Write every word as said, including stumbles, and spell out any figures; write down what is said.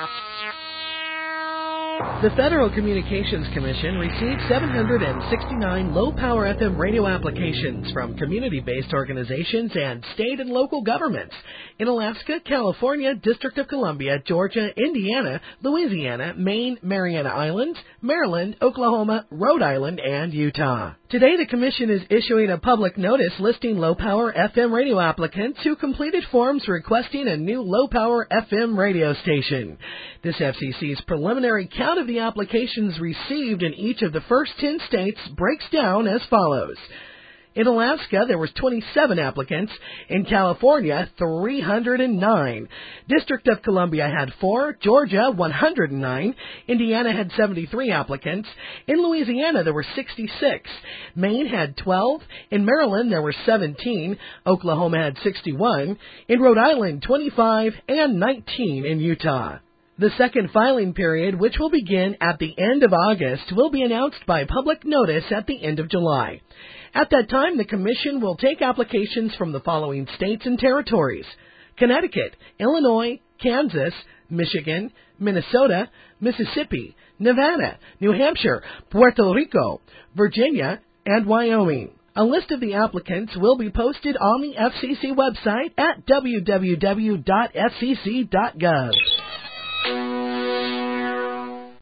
The Federal Communications Commission received seven hundred sixty-nine low-power F M radio applications from community-based organizations and state and local governments in Alaska, California, District of Columbia, Georgia, Indiana, Louisiana, Maine, Mariana Islands, Maryland, Oklahoma, Rhode Island, and Utah. Today, the Commission is issuing a public notice listing low-power F M radio applicants who completed forms requesting a new low-power F M radio station. This F C C's preliminary count of the applications received in each of the first ten states breaks down as follows. In Alaska, there was twenty-seven applicants. In California, three hundred nine. District of Columbia had four. Georgia, one hundred nine. Indiana had seventy-three applicants. In Louisiana, there were sixty-six. Maine had twelve. In Maryland, there were seventeen. Oklahoma had sixty-one. In Rhode Island, twenty-five. And nineteen in Utah. The second filing period, which will begin at the end of August, will be announced by public notice at the end of July. At that time, the Commission will take applications from the following states and territories: Connecticut, Illinois, Kansas, Michigan, Minnesota, Mississippi, Nevada, New Hampshire, Puerto Rico, Virginia, and Wyoming. A list of the applicants will be posted on the F C C website at w w w dot f c c dot gov.